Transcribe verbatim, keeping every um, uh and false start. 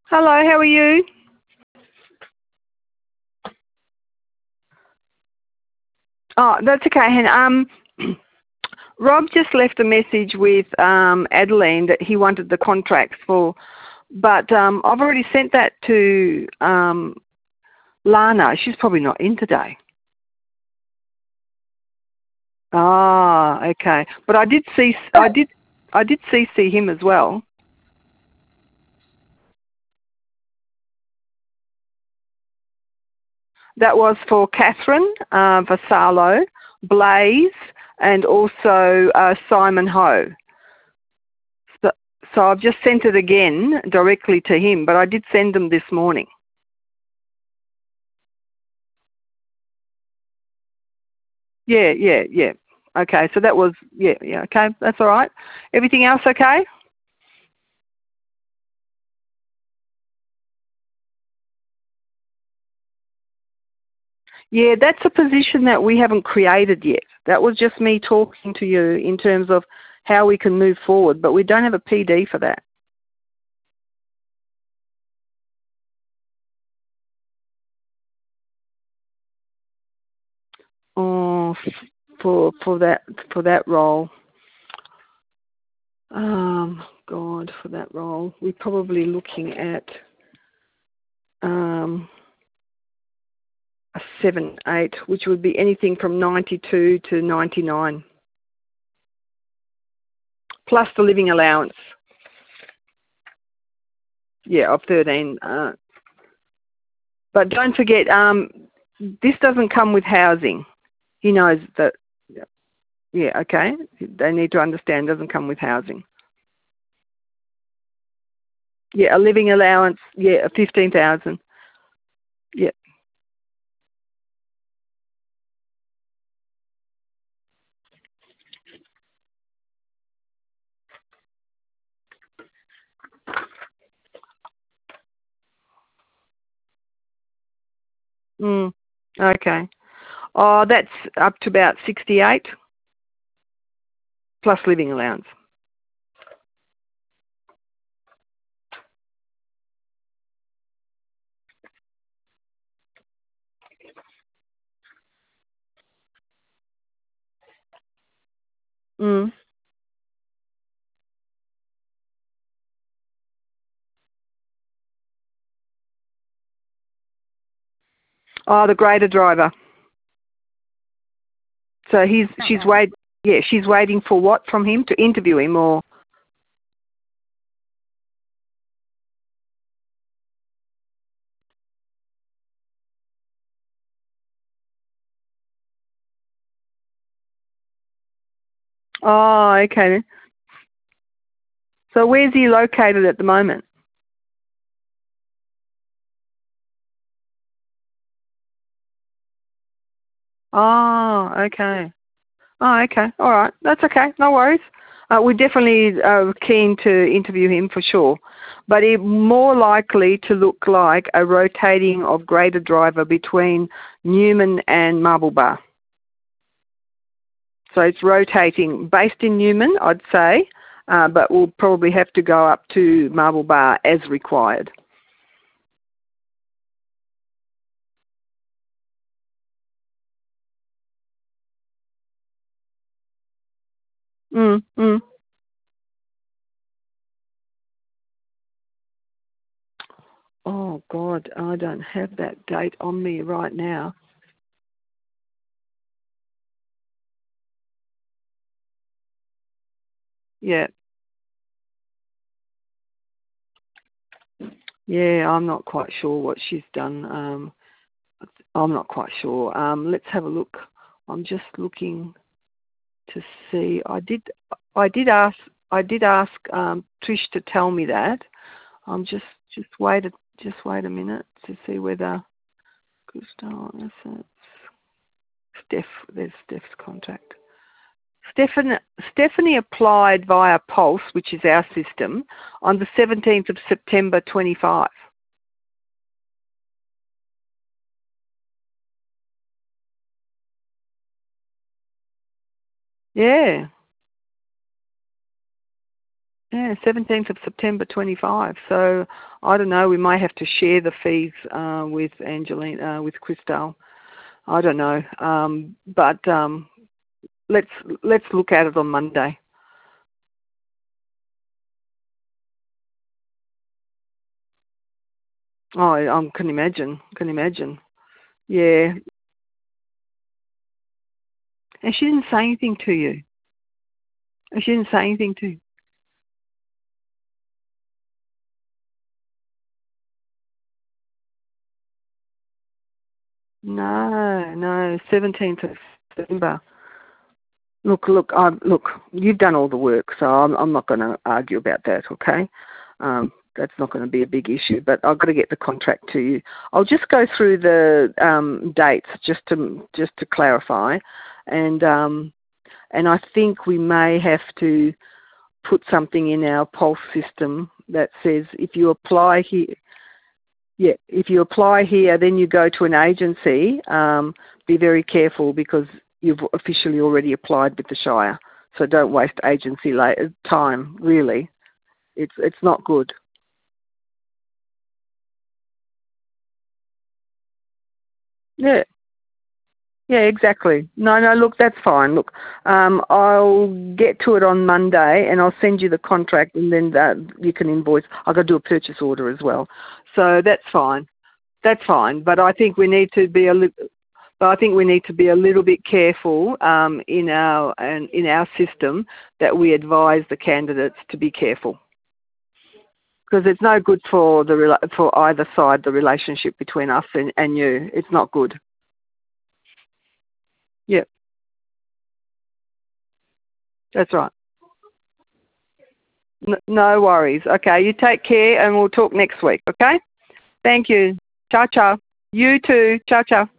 Hello, how are you? Oh, that's okay, Hen. Um, Rob just left a message with um, Adeline that he wanted the contracts for, but um, I've already sent that to um, Lana. She's probably not in today. Ah, okay. But I did see, I did, I did C C him as well. That was for Catherine uh, Vassallo, Blaze, and also uh, Simon Ho. So, so I've just sent it again directly to him, but I did send them this morning. Yeah, yeah, yeah. Okay, so that was, yeah, yeah, okay, that's all right. Everything else okay? Yeah, that's a position that we haven't created yet. That was just me talking to you in terms of how we can move forward, but we don't have a P D for that. Oh, for for that for that role. Um, God, for that role, we're probably looking at um, a seven, eight, which would be anything from ninety-two to ninety-nine, plus the living allowance. Yeah, of thirteen. Uh, but don't forget, um, this doesn't come with housing. He knows that. Yeah, okay. They need to understand it doesn't come with housing. Yeah, a living allowance. Yeah, fifteen thousand. Yeah. Mm. Okay. Oh, that's up to about sixty-eight plus living allowance. Mm. Oh, the grader driver. So he's she's wait yeah she's waiting for what from him to interview him or oh okay then. So where's he located at the moment? Oh okay. Oh okay. All right. That's okay. No worries. Uh, we're definitely uh, keen to interview him for sure, but it more likely to look like a rotating of grader driver between Newman and Marble Bar. So it's rotating based in Newman, I'd say, uh, but we'll probably have to go up to Marble Bar as required. Mm, mm. Oh, God, I don't have that date on me right now. Yeah, yeah, I'm not quite sure what she's done. Um, I'm not quite sure. Um, let's have a look. I'm just looking to see. I did, I did ask, I did ask um, Trish to tell me that. I'm just, just wait, a, just wait a minute to see whether Gustav, Steph, there's Steph's contact. Stephanie, Stephanie applied via Pulse, which is our system, on the seventeenth of September twenty-five. Yeah, Yeah, seventeenth of September twenty-five. So I don't know. We may have to share the fees uh, with Angelina, uh, with Christelle. I don't know. Um, but um, let's let's look at it on Monday. Oh, I um, can imagine. Can imagine. Yeah. And she didn't say anything to you. And she didn't say anything to you. No, no. seventeenth of September. Look, look, um, look. You've done all the work, so I'm, I'm not going to argue about that. Okay, um, that's not going to be a big issue. But I've got to get the contract to you. I'll just go through the um, dates just to just to clarify, and um, and I think we may have to put something in our Pulse system that says if you apply here, yeah, if you apply here, then you go to an agency. Um, be very careful because you've officially already applied with the Shire. So don't waste agency la- time, really. It's it's not good. Yeah, yeah, exactly. No, no, look, that's fine. Look, um, I'll get to it on Monday and I'll send you the contract and then that you can invoice. I've got to do a purchase order as well. So that's fine. That's fine. But I think we need to be a little... But I think we need to be a little bit careful um, in our and in our system that we advise the candidates to be careful because it's no good for the rela- for either side. The relationship between us and, and you, it's not good. Yeah, that's right. N- no worries. Okay, you take care, and we'll talk next week. Okay. Thank you. Ciao, ciao. You too. Ciao, ciao.